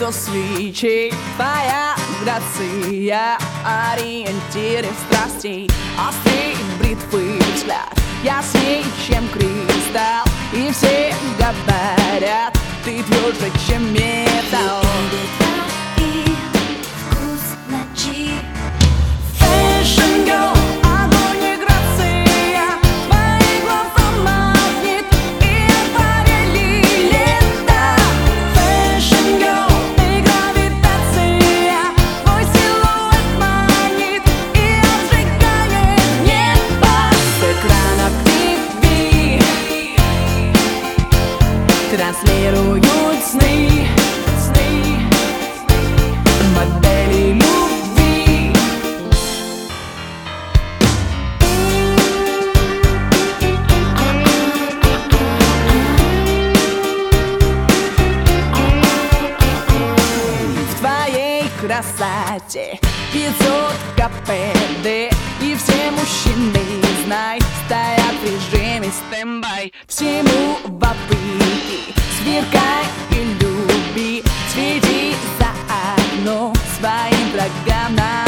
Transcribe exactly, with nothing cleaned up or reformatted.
сто свечей. Твоя грация, ориентиры страстей, острый бритвый взгляд, ясней, чем кристалл. И все говорят, ты тверже, чем металл. И вкус ночи. Fashion girl, огонь и грация, твои глаза магнит, и парили лета. Fashion girl, ты гравитация, твой силуэт манит и обжигает небо. С экранов ти ви транслируют сны, сны, модели любви. В твоей красоте пятьсот КПД, и все мужчины, знай, стоят в режиме стендбай. Всему вопреки, сверкай и люби, свети за окно своим врагам на